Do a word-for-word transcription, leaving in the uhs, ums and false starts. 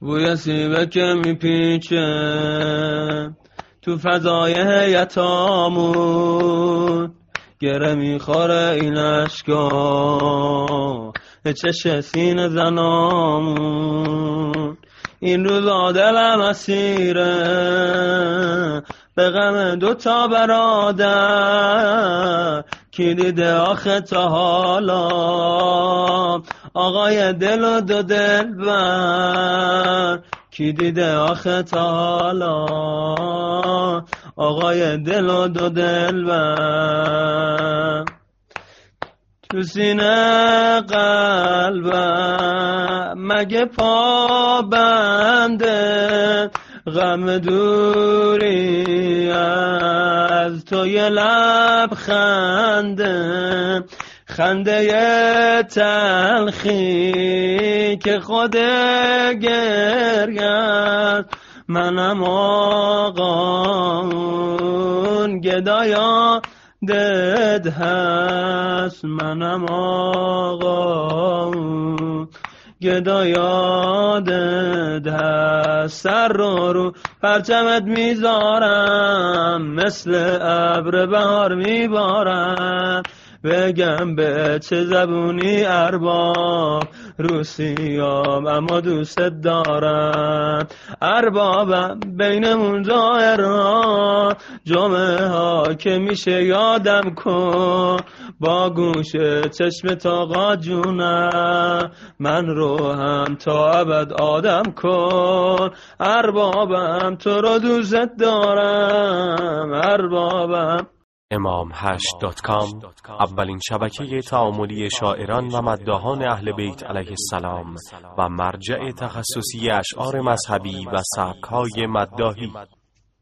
بوی سیبه که میپیچه تو فضای هیئتامون، گره میخوره این اشکا چش سینه زنامون. این روزا دلم اسیره به غم دوتا برادر، کی دیده آخه تا حالا آقای دل و دو دلبر، کی دیده آخه تا حالا آقای دل و دو دلبر. تو سینه قلبم مگه پا بنده، غم دوری از تو یه لب خنده، خنده تلخی که خود گریه. منم آقا اون گدایا دد هست، منم آقا اون گدا یادت هست. سر رو رو پرچمت میذارم، مثل ابر بهار میبارم. بگم به چه زبونی ارباب، روسیام اما دوست دارم. اربابم بینمون ظاهرها، جمعه ها که میشه یادم کن. با گوش چشم تا جونم من رو هم تا ابد آدم کن. اربابم تو رو دوست دارم، اربابم. امام هشت دات کام اولین شبکه تعاملی شاعران و مداحان اهل بیت علیه السلام و مرجع تخصصی اشعار مذهبی و سبک‌های مداحی.